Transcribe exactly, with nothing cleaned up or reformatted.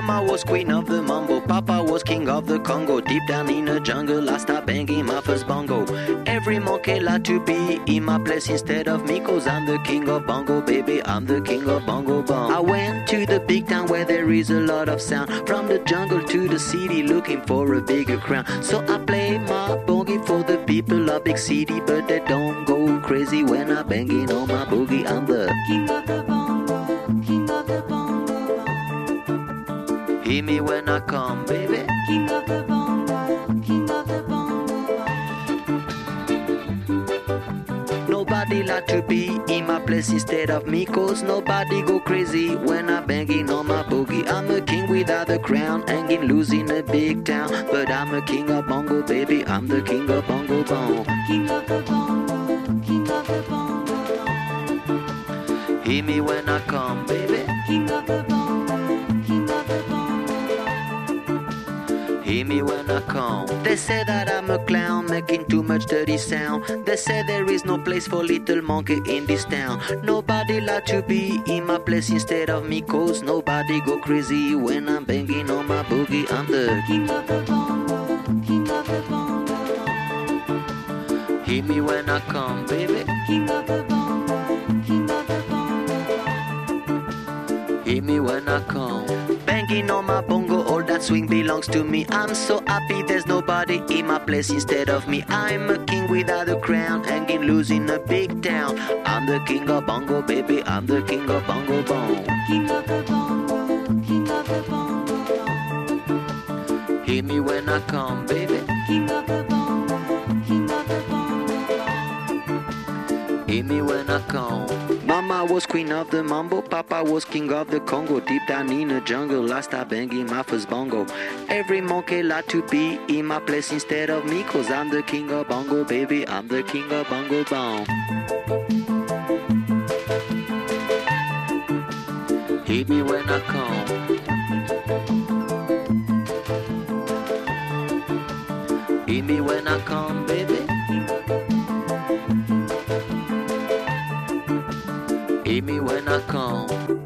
Mama was queen of the mambo, Papa was king of the Congo. Deep down in the jungle, I start banging my first bongo. Every monkey like to be in my place instead of me, cause I'm the king of bongo, baby, I'm the king of bongo bong. I went to the big town where there is a lot of sound, from the jungle to the city looking for a bigger crown. So I play my boogie for the people of big city, but they don't go crazy when I banging on my boogie. I'm the king of the bongo, king of the bongo bong. Hear me when I come, baby. King of the bongo, king of the bongo bong. Nobody like to be in my place instead of me, cause nobody go crazy when I'm banging on my boogie. I'm a king without a crown, hanging loose in a big town, but I'm a king of bongo, baby, I'm the king of bongo bong. King of the bongo, king of the bongo bong. Hear me when I come, baby. King of the bongo, king of the bongo bong. Hear me when I come. They say that I'm a clown, making too much dirty sound. They say there is no place for little monkey in this town. Nobody like to be in my place instead of me, cause nobody go crazy when I'm banging on my boogie. I'm the king of the bongo, king of the bongo bong. Hear me when I come, baby. King of the bongo, king of the bongo bong. Hear me when I come. Banging on my bongo, all that swing belongs to me. I'm so happy there's nobody in my place instead of me. I'm a king without a crown, hanging loose in a big town. I'm the king of bongo, baby, I'm the king of bongo bong. King of the bongo, king of the bongo bong. Hear me when I come, baby. King of the bongo, king of the bongo bong. Hear me when I come. Mama was queen of the mambo, Papa was king of the Congo. Deep down in the jungle, I start banging my first bongo. Every monkey like to be in my place instead of me, cause I'm the king of bongo, baby, I'm the king of bongo bong. Hear me when I come. Hear me when I come, baby. Hear me when I come.